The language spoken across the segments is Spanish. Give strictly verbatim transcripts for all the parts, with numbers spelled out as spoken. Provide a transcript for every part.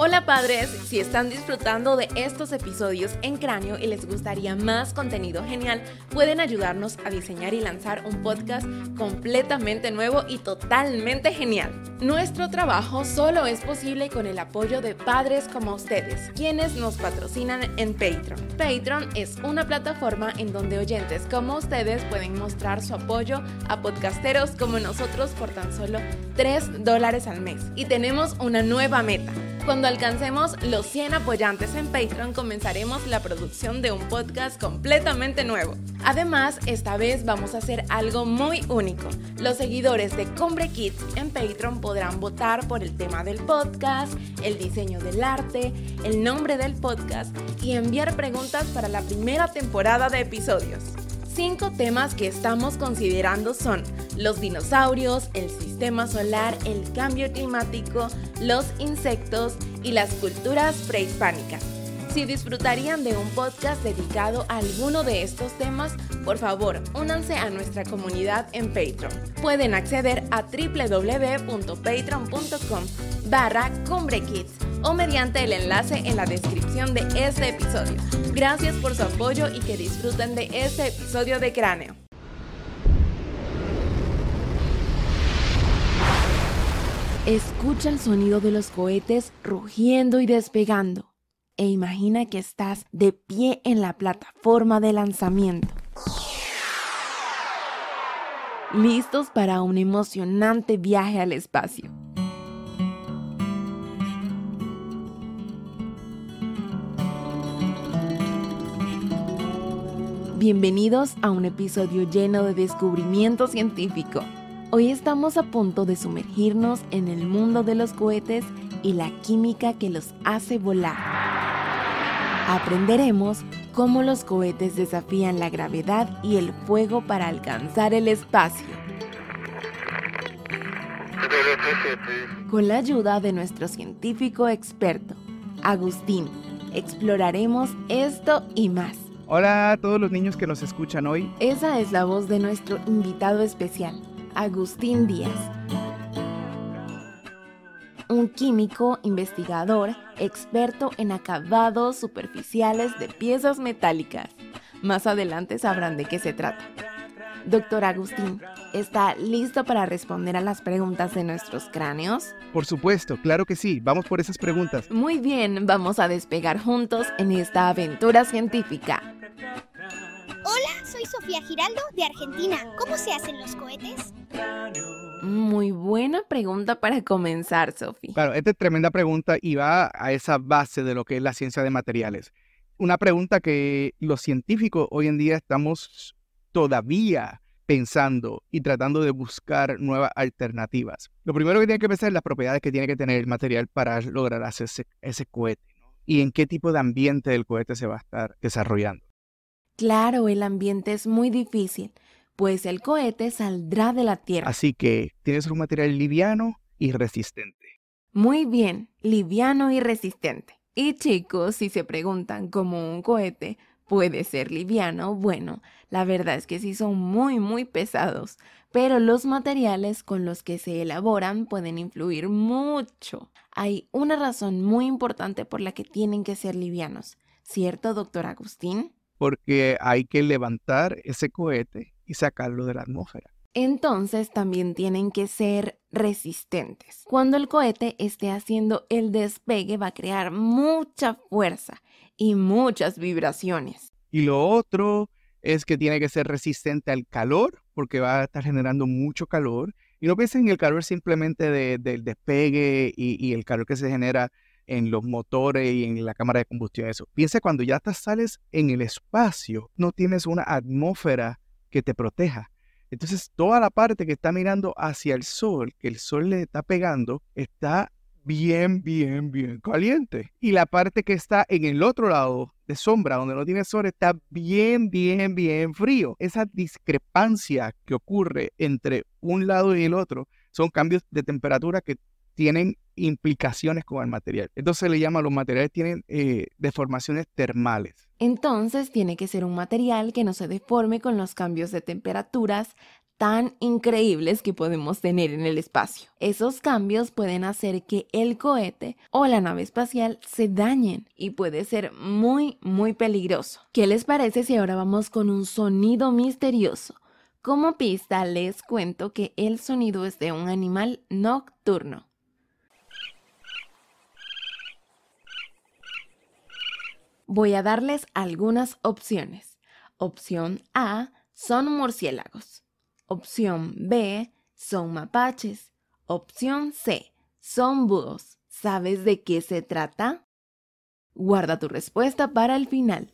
Hola padres, si están disfrutando de estos episodios en Cráneo y les gustaría más contenido genial, pueden ayudarnos a diseñar y lanzar un podcast completamente nuevo y totalmente genial. Nuestro trabajo solo es posible con el apoyo de padres como ustedes, quienes nos patrocinan en Patreon. Patreon es una plataforma en donde oyentes como ustedes pueden mostrar su apoyo a podcasteros como nosotros por tan solo tres dólares al mes. Y tenemos una nueva meta. Cuando alcancemos los cien apoyantes en Patreon, comenzaremos la producción de un podcast completamente nuevo. Además, esta vez vamos a hacer algo muy único. Los seguidores de Cumbre Kids en Patreon podrán votar por el tema del podcast, el diseño del arte, el nombre del podcast y enviar preguntas para la primera temporada de episodios. Cinco temas que estamos considerando son los dinosaurios, el sistema solar, el cambio climático, los insectos y las culturas prehispánicas. Si disfrutarían de un podcast dedicado a alguno de estos temas, por favor, únanse a nuestra comunidad en Patreon. Pueden acceder a w w w punto patreon punto com barra cumbrekids o mediante el enlace en la descripción de este episodio. Gracias por su apoyo y que disfruten de este episodio de Cráneo. Escucha el sonido de los cohetes rugiendo y despegando e imagina que estás de pie en la plataforma de lanzamiento. Listos para un emocionante viaje al espacio. Bienvenidos a un episodio lleno de descubrimiento científico. Hoy estamos a punto de sumergirnos en el mundo de los cohetes y la química que los hace volar. Aprenderemos cómo los cohetes desafían la gravedad y el fuego para alcanzar el espacio. Con la ayuda de nuestro científico experto, Agustín, exploraremos esto y más. Hola a todos los niños que nos escuchan hoy. Esa es la voz de nuestro invitado especial, Agustín Díaz. Un químico, investigador, experto en acabados superficiales de piezas metálicas. Más adelante sabrán de qué se trata. Doctor Agustín, ¿está listo para responder a las preguntas de nuestros cráneos? Por supuesto, claro que sí. Vamos por esas preguntas. Muy bien, vamos a despegar juntos en esta aventura científica. Hola, soy Sofía Giraldo de Argentina. ¿Cómo se hacen los cohetes? Muy buena pregunta para comenzar, Sofía. Claro, esta es tremenda pregunta y va a esa base de lo que es la ciencia de materiales. Una pregunta que los científicos hoy en día estamos todavía pensando y tratando de buscar nuevas alternativas. Lo primero que tiene que pensar es las propiedades que tiene que tener el material para lograr hacer ese, ese cohete, ¿no? Y en qué tipo de ambiente el cohete se va a estar desarrollando. Claro, el ambiente es muy difícil, pues el cohete saldrá de la Tierra. Así que tiene que ser un material liviano y resistente. Muy bien, liviano y resistente. Y chicos, si se preguntan cómo un cohete puede ser liviano, bueno, la verdad es que sí son muy muy pesados, pero los materiales con los que se elaboran pueden influir mucho. Hay una razón muy importante por la que tienen que ser livianos, ¿cierto, doctor Agustín? Porque hay que levantar ese cohete y sacarlo de la atmósfera. Entonces también tienen que ser resistentes. Cuando el cohete esté haciendo el despegue va a crear mucha fuerza y muchas vibraciones. Y lo otro es que tiene que ser resistente al calor, porque va a estar generando mucho calor. Y no piensen en el calor simplemente de, del despegue y, y el calor que se genera en los motores y en la cámara de combustión. Eso. Piensa cuando ya te sales en el espacio, no tienes una atmósfera que te proteja. Entonces, toda la parte que está mirando hacia el sol, que el sol le está pegando, está bien, bien, bien caliente. Y la parte que está en el otro lado de sombra, donde no tiene sol, está bien, bien, bien frío. Esa discrepancia que ocurre entre un lado y el otro son cambios de temperatura que tienen implicaciones con el material. Entonces le llama, los materiales tienen eh, deformaciones termales. Entonces tiene que ser un material que no se deforme con los cambios de temperaturas tan increíbles que podemos tener en el espacio. Esos cambios pueden hacer que el cohete o la nave espacial se dañen y puede ser muy, muy peligroso. ¿Qué les parece si ahora vamos con un sonido misterioso? Como pista les cuento que el sonido es de un animal nocturno. Voy a darles algunas opciones. Opción A, son murciélagos. Opción B, son mapaches. Opción C, son búhos. ¿Sabes de qué se trata? Guarda tu respuesta para el final.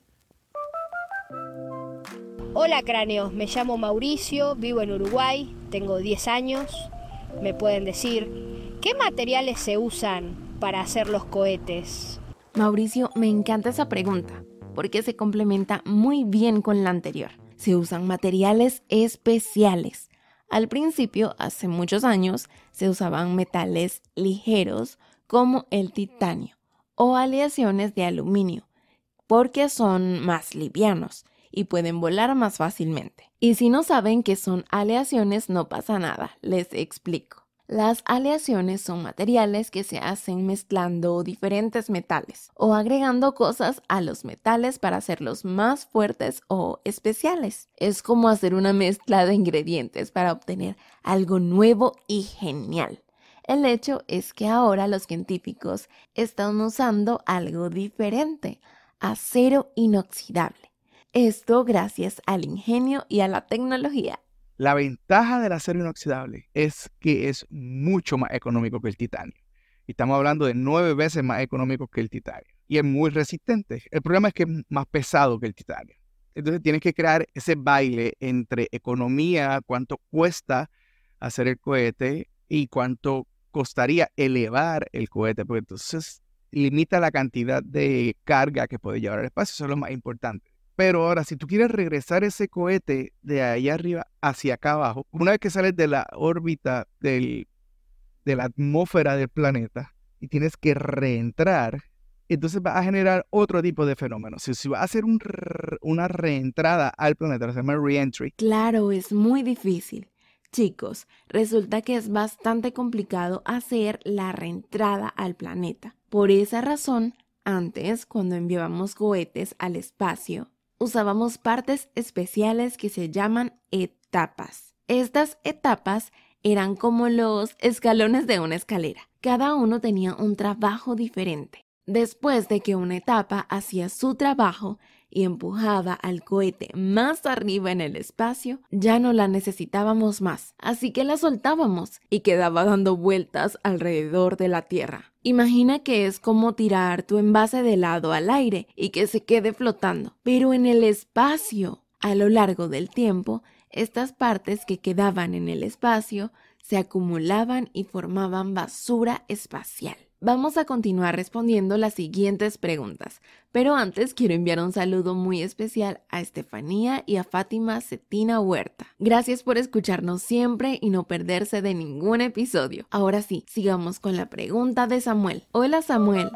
Hola cráneos, me llamo Mauricio, vivo en Uruguay, tengo diez años. ¿Me pueden decir qué materiales se usan para hacer los cohetes? Mauricio, me encanta esa pregunta porque se complementa muy bien con la anterior. Se usan materiales especiales. Al principio, hace muchos años, se usaban metales ligeros como el titanio o aleaciones de aluminio porque son más livianos y pueden volar más fácilmente. Y si no saben qué son aleaciones, no pasa nada, les explico. Las aleaciones son materiales que se hacen mezclando diferentes metales o agregando cosas a los metales para hacerlos más fuertes o especiales. Es como hacer una mezcla de ingredientes para obtener algo nuevo y genial. El hecho es que ahora los científicos están usando algo diferente, acero inoxidable. Esto gracias al ingenio y a la tecnología. La ventaja del acero inoxidable es que es mucho más económico que el titanio. Estamos hablando de nueve veces más económico que el titanio. Y es muy resistente. El problema es que es más pesado que el titanio. Entonces tienes que crear ese baile entre economía, cuánto cuesta hacer el cohete y cuánto costaría elevar el cohete. Porque entonces limita la cantidad de carga que puede llevar al espacio. Eso es lo más importante. Pero ahora, si tú quieres regresar ese cohete de allá arriba hacia acá abajo, una vez que sales de la órbita del, de la atmósfera del planeta y tienes que reentrar, entonces va a generar otro tipo de fenómeno. Si, si va a hacer un, una reentrada al planeta, se llama re-entry. Claro, es muy difícil. Chicos, resulta que es bastante complicado hacer la reentrada al planeta. Por esa razón, antes, cuando enviábamos cohetes al espacio, usábamos partes especiales que se llaman etapas. Estas etapas eran como los escalones de una escalera. Cada uno tenía un trabajo diferente. Después de que una etapa hacía su trabajo y empujaba al cohete más arriba en el espacio, ya no la necesitábamos más. Así que la soltábamos y quedaba dando vueltas alrededor de la Tierra. Imagina que es como tirar tu envase de helado al aire y que se quede flotando, pero en el espacio. A lo largo del tiempo, estas partes que quedaban en el espacio se acumulaban y formaban basura espacial. Vamos a continuar respondiendo las siguientes preguntas, pero antes quiero enviar un saludo muy especial a Estefanía y a Fátima Cetina Huerta. Gracias por escucharnos siempre y no perderse de ningún episodio. Ahora sí, sigamos con la pregunta de Samuel. Hola Samuel.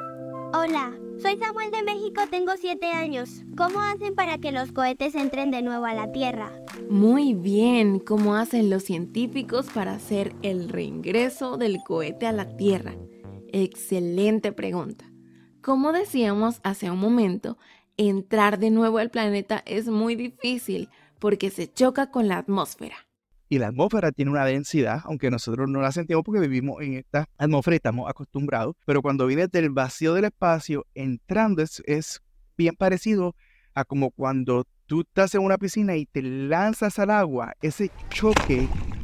Hola, soy Samuel de México, tengo siete años. ¿Cómo hacen para que los cohetes entren de nuevo a la Tierra? Muy bien, ¿cómo hacen los científicos para hacer el reingreso del cohete a la Tierra? Excelente pregunta. Como decíamos hace un momento, entrar de nuevo al planeta es muy difícil porque se choca con la atmósfera. Y la atmósfera tiene una densidad, aunque nosotros no la sentimos porque vivimos en esta atmósfera y estamos acostumbrados, pero cuando vienes del vacío del espacio, entrando es, es bien parecido a como cuando tú estás en una piscina y te lanzas al agua. Ese choque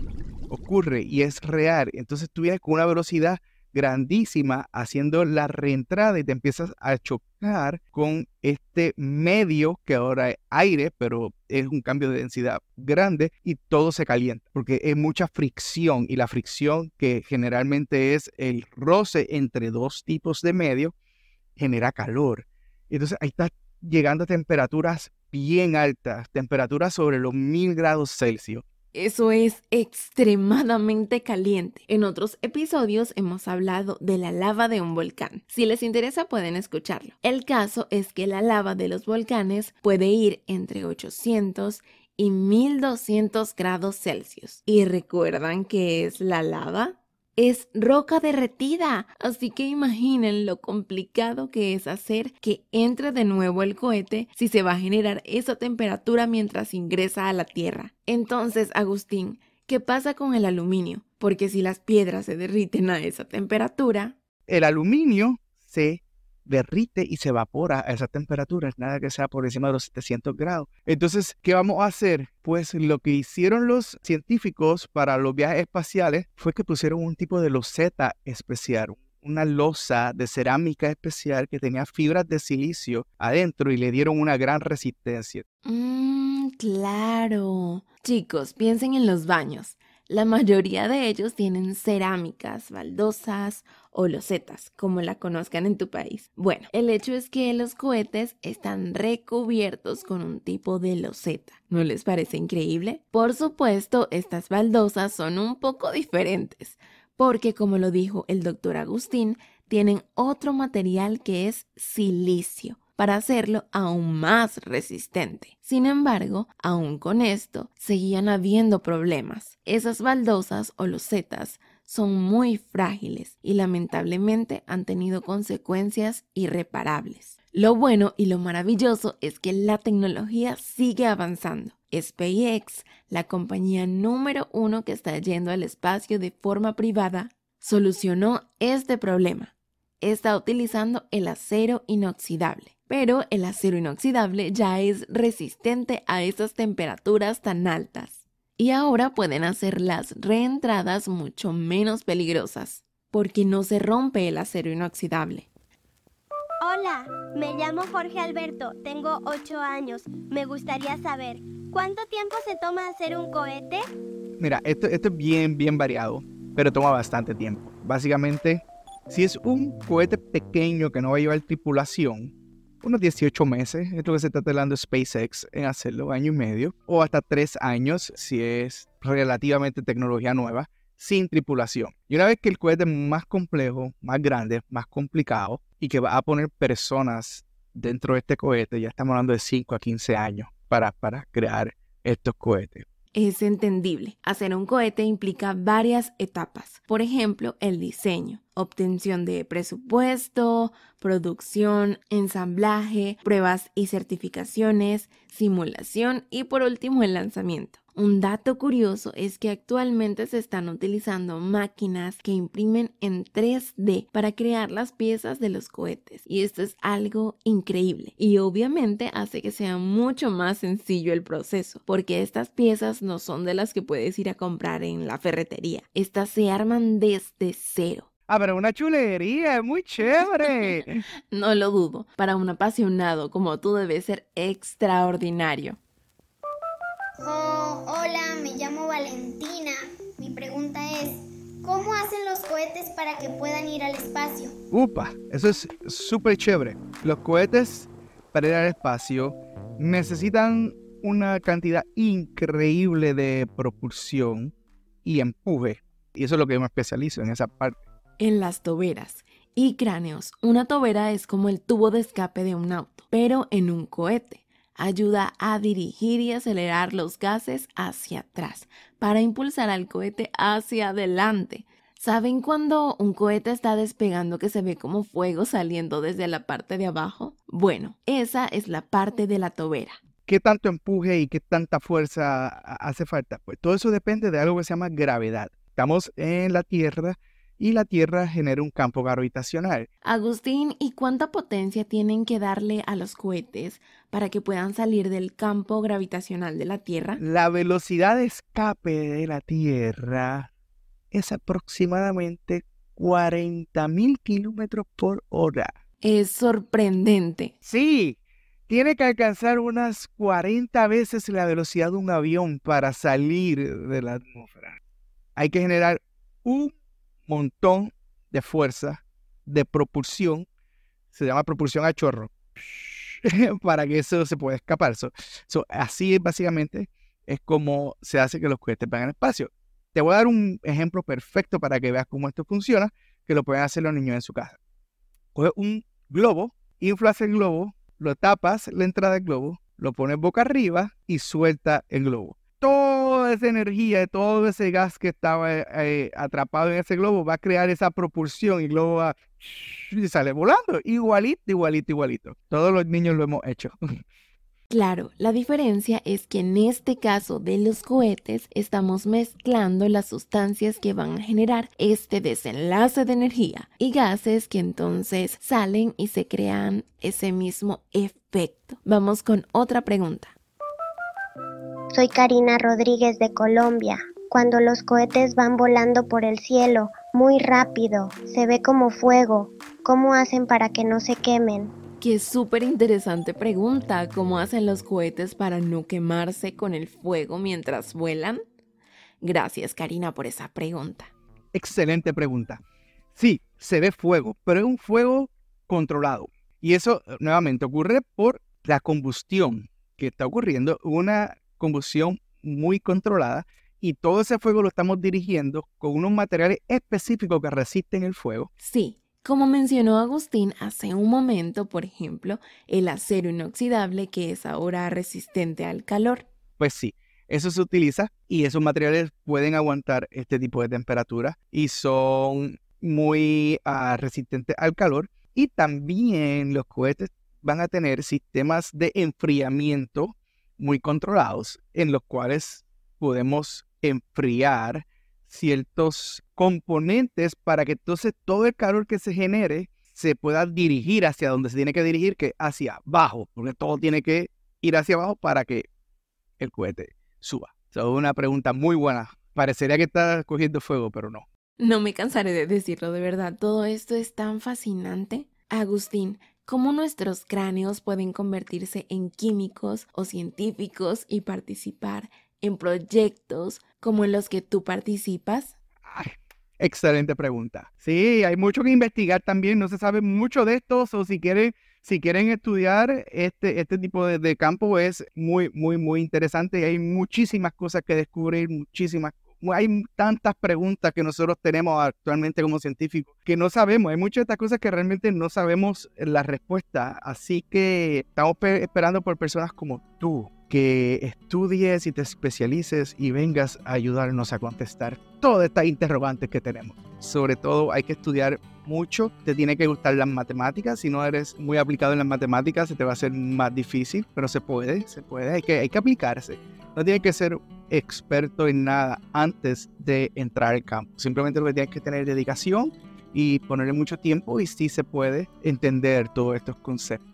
ocurre y es real. Entonces tú vienes con una velocidad grandísima haciendo la reentrada y te empiezas a chocar con este medio que ahora es aire, pero es un cambio de densidad grande y todo se calienta porque es mucha fricción y la fricción, que generalmente es el roce entre dos tipos de medio, genera calor. Entonces ahí estás llegando a temperaturas bien altas, temperaturas sobre los mil grados Celsius. Eso es extremadamente caliente. En otros episodios hemos hablado de la lava de un volcán. Si les interesa pueden escucharlo. El caso es que la lava de los volcanes puede ir entre ochocientos y mil doscientos grados Celsius. ¿Y recuerdan qué es la lava? Es roca derretida, así que imaginen lo complicado que es hacer que entre de nuevo el cohete si se va a generar esa temperatura mientras ingresa a la Tierra. Entonces, Agustín, ¿qué pasa con el aluminio? Porque si las piedras se derriten a esa temperatura... El aluminio se derrite y se evapora a esa temperatura, nada que sea por encima de los setecientos grados. Entonces, ¿qué vamos a hacer? Pues lo que hicieron los científicos para los viajes espaciales fue que pusieron un tipo de loseta especial, una losa de cerámica especial que tenía fibras de silicio adentro y le dieron una gran resistencia. Mmm, claro. Chicos, piensen en los baños. La mayoría de ellos tienen cerámicas, baldosas o losetas, como la conozcan en tu país. Bueno, el hecho es que los cohetes están recubiertos con un tipo de loseta. ¿No les parece increíble? Por supuesto, estas baldosas son un poco diferentes, porque como lo dijo el doctor Agustín, tienen otro material que es silicio, para hacerlo aún más resistente. Sin embargo, aún con esto, seguían habiendo problemas. Esas baldosas o losetas son muy frágiles y lamentablemente han tenido consecuencias irreparables. Lo bueno y lo maravilloso es que la tecnología sigue avanzando. SpaceX, la compañía número uno que está yendo al espacio de forma privada, solucionó este problema. Está utilizando el acero inoxidable. Pero el acero inoxidable ya es resistente a esas temperaturas tan altas. Y ahora pueden hacer las reentradas mucho menos peligrosas, porque no se rompe el acero inoxidable. Hola, me llamo Jorge Alberto, tengo ocho años. Me gustaría saber, ¿cuánto tiempo se toma hacer un cohete? Mira, esto, esto es bien, bien variado, pero toma bastante tiempo. Básicamente, si es un cohete pequeño que no va a llevar tripulación, unos dieciocho meses, es lo que se está tardando SpaceX en hacerlo, año y medio, o hasta tres años si es relativamente tecnología nueva, sin tripulación. Y una vez que el cohete es más complejo, más grande, más complicado, y que va a poner personas dentro de este cohete, ya estamos hablando de cinco a quince años para, para crear estos cohetes. Es entendible. Hacer un cohete implica varias etapas. Por ejemplo, el diseño, obtención de presupuesto, producción, ensamblaje, pruebas y certificaciones, simulación y por último el lanzamiento. Un dato curioso es que actualmente se están utilizando máquinas que imprimen en tres D para crear las piezas de los cohetes. Y esto es algo increíble. Y obviamente hace que sea mucho más sencillo el proceso, porque estas piezas no son de las que puedes ir a comprar en la ferretería. Estas se arman desde cero. Ah, pero una chulería, es muy chévere. No lo dudo. Para un apasionado como tú debe ser extraordinario. Oh, hola, me llamo Valentina. Mi pregunta es, ¿cómo hacen los cohetes para que puedan ir al espacio? Upa, eso es súper chévere. Los cohetes para ir al espacio necesitan una cantidad increíble de propulsión y empuje. Y eso es lo que yo me especializo en esa parte. En las toberas y cráneos, una tobera es como el tubo de escape de un auto, pero en un cohete. Ayuda a dirigir y acelerar los gases hacia atrás para impulsar al cohete hacia adelante. ¿Saben cuando un cohete está despegando que se ve como fuego saliendo desde la parte de abajo? Bueno, esa es la parte de la tobera. ¿Qué tanto empuje y qué tanta fuerza hace falta? Pues todo eso depende de algo que se llama gravedad. Estamos en la Tierra y la Tierra genera un campo gravitacional. Agustín, ¿y cuánta potencia tienen que darle a los cohetes para que puedan salir del campo gravitacional de la Tierra? La velocidad de escape de la Tierra es aproximadamente cuarenta mil kilómetros por hora. Es sorprendente. Sí, tiene que alcanzar unas cuarenta veces la velocidad de un avión para salir de la atmósfera. Hay que generar un montón de fuerza, de propulsión, se llama propulsión a chorro, para que eso se pueda escapar. So, so, así básicamente es como se hace que los cohetes vayan al espacio. Te voy a dar un ejemplo perfecto para que veas cómo esto funciona, que lo pueden hacer los niños en su casa. Coge un globo, inflas el globo, lo tapas la entrada del globo lo pones boca arriba y suelta el globo. Toda esa energía, todo ese gas que estaba eh, atrapado en ese globo va a crear esa propulsión y el globo va y sale volando. Igualito, igualito, igualito. Todos los niños lo hemos hecho. Claro, la diferencia es que en este caso de los cohetes estamos mezclando las sustancias que van a generar este desenlace de energía y gases que entonces salen y se crean ese mismo efecto. Vamos con otra pregunta. Soy Karina Rodríguez de Colombia. Cuando los cohetes van volando por el cielo muy rápido, se ve como fuego. ¿Cómo hacen para que no se quemen? Qué súper interesante pregunta. ¿Cómo hacen los cohetes para no quemarse con el fuego mientras vuelan? Gracias, Karina, por esa pregunta. Excelente pregunta. Sí, se ve fuego, pero es un fuego controlado. Y eso, nuevamente, ocurre por la combustión que está ocurriendo, una combustión muy controlada, y todo ese fuego lo estamos dirigiendo con unos materiales específicos que resisten el fuego. Sí. Como mencionó Agustín hace un momento, por ejemplo, el acero inoxidable que es ahora resistente al calor. Pues sí, eso se utiliza y esos materiales pueden aguantar este tipo de temperatura y son muy uh, resistentes al calor. Y también los cohetes van a tener sistemas de enfriamiento muy controlados en los cuales podemos enfriar ciertos componentes para que entonces todo el calor que se genere se pueda dirigir hacia donde se tiene que dirigir, que hacia abajo, porque todo tiene que ir hacia abajo para que el cohete suba. Es una pregunta muy buena. Parecería que está cogiendo fuego, pero no. No me cansaré de decirlo, de verdad. Todo esto es tan fascinante. Agustín, ¿cómo nuestros cráneos pueden convertirse en químicos o científicos y participar en proyectos como en los que tú participas? Ay, excelente pregunta. Sí, hay mucho que investigar también. No se sabe mucho de esto, o si quieren, si quieren estudiar este, este tipo de, de campo es muy, muy, muy interesante. Y hay muchísimas cosas que descubrir, muchísimas Hay tantas preguntas que nosotros tenemos actualmente como científicos que no sabemos. Hay muchas de estas cosas que realmente no sabemos la respuesta. Así que estamos pe- esperando por personas como tú, que estudies y te especialices y vengas a ayudarnos a contestar todas estas interrogantes que tenemos. Sobre todo hay que estudiar mucho, te tiene que gustar las matemáticas. Si no eres muy aplicado en las matemáticas se te va a hacer más difícil, pero se puede, se puede, hay que, hay que aplicarse. No tienes que ser experto en nada antes de entrar al campo. Simplemente lo que tienes que tener es dedicación y ponerle mucho tiempo y sí se puede entender todos estos conceptos.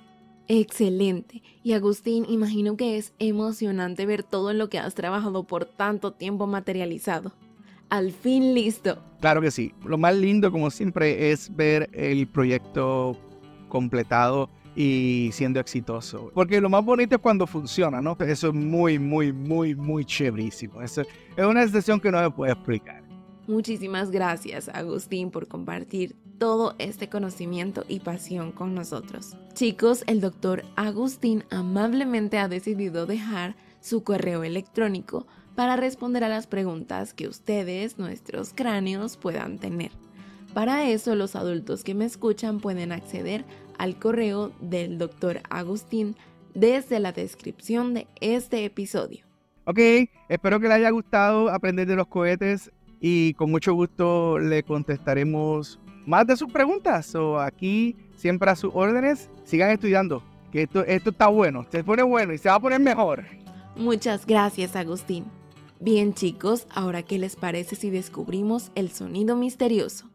Excelente. Y Agustín, imagino que es emocionante ver todo en lo que has trabajado por tanto tiempo materializado. Al fin listo. Claro que sí. Lo más lindo, como siempre, es ver el proyecto completado y siendo exitoso. Porque lo más bonito es cuando funciona, ¿no? Eso es muy, muy, muy, muy chéverísimo. Eso es una sensación que no me puede explicar. Muchísimas gracias, Agustín, por compartir todo este conocimiento y pasión con nosotros. Chicos, el doctor Agustín amablemente ha decidido dejar su correo electrónico para responder a las preguntas que ustedes, nuestros cráneos, puedan tener. Para eso, los adultos que me escuchan pueden acceder al correo del doctor Agustín desde la descripción de este episodio. Ok, espero que les haya gustado aprender de los cohetes y con mucho gusto le contestaremos más de sus preguntas. O aquí, siempre a sus órdenes, sigan estudiando, que esto, esto está bueno, se pone bueno y se va a poner mejor. Muchas gracias, Agustín. Bien, chicos, ahora ¿qué les parece si descubrimos el sonido misterioso?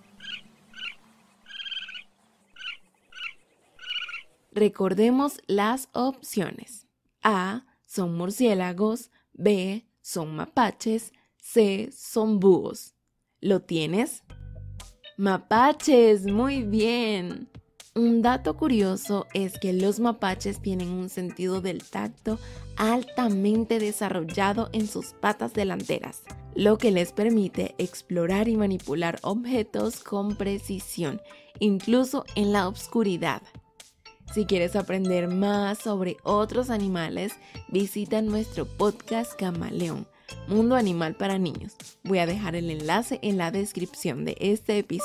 Recordemos las opciones. A. Son murciélagos. B. Son mapaches. C. Son búhos. ¿Lo tienes? Mapaches, muy bien. Un dato curioso es que los mapaches tienen un sentido del tacto altamente desarrollado en sus patas delanteras, lo que les permite explorar y manipular objetos con precisión, incluso en la oscuridad. Si quieres aprender más sobre otros animales, visita nuestro podcast Camaleón, Mundo Animal para Niños. Voy a dejar el enlace en la descripción de este episodio.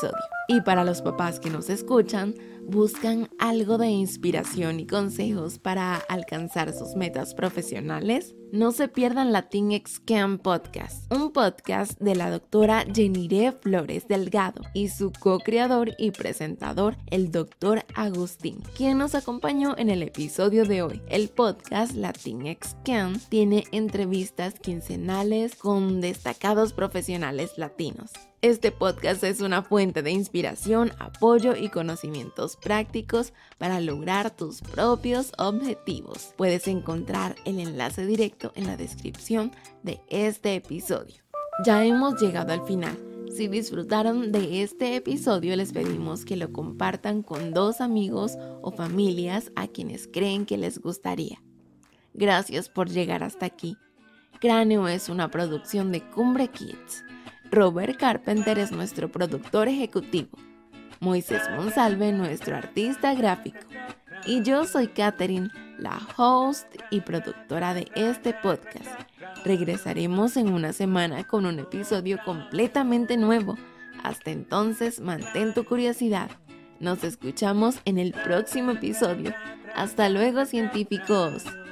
Y para los papás que nos escuchan, ¿buscan algo de inspiración y consejos para alcanzar sus metas profesionales? No se pierdan Latin X Camp Podcast, un podcast de la doctora Jeniré Flores Delgado y su co-creador y presentador, el doctor Agustín, quien nos acompañó en el episodio de hoy. El podcast Latin X Camp tiene entrevistas quincenales con destacados profesionales latinos. Este podcast es una fuente de inspiración, apoyo y conocimientos prácticos para lograr tus propios objetivos. Puedes encontrar el enlace directo en la descripción de este episodio. Ya hemos llegado al final. Si disfrutaron de este episodio, les pedimos que lo compartan con dos amigos o familias a quienes creen que les gustaría. Gracias por llegar hasta aquí. Cráneo es una producción de Cumbre Kids. Robert Carpenter es nuestro productor ejecutivo, Moisés Monsalve nuestro artista gráfico y yo soy Katherine, la host y productora de este podcast. Regresaremos en una semana con un episodio completamente nuevo. Hasta entonces, mantén tu curiosidad. Nos escuchamos en el próximo episodio. Hasta luego, científicos.